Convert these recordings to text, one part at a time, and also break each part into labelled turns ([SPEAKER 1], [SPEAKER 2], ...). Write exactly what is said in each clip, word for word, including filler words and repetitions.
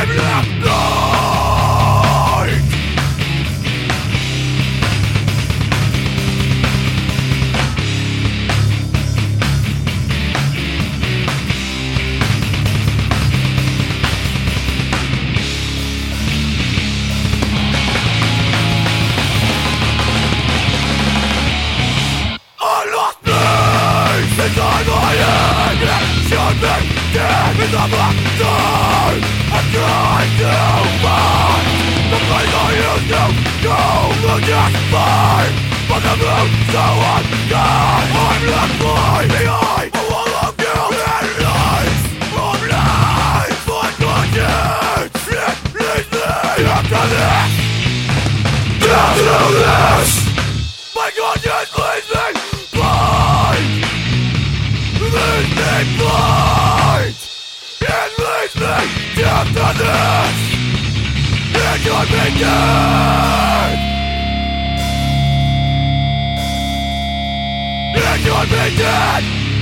[SPEAKER 1] Inside my head, it should be dead in the black dark. I'm trying to find the place I used to go to just find, but the moon's so unkind. I'm left flying behind a wall of guilt and lies of lies. My conscience, it leads me after this, after this. My conscience leads me blind. Leads me blind. It leads me after this. It could be dead. It could be dead.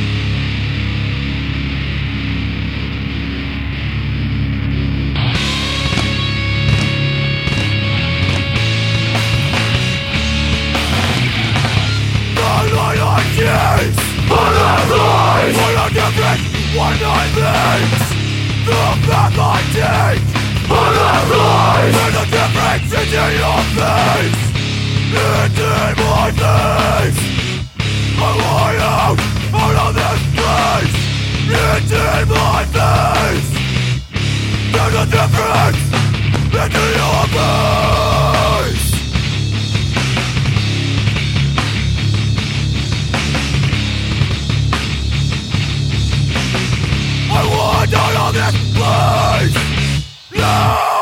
[SPEAKER 1] The light I chase, all the lies, all the difference, what I meet. The path I take, all the lies, and the difference into your face, into my face. I want out, out of this place, into my face. There's a difference into your face. I want out of this place. No!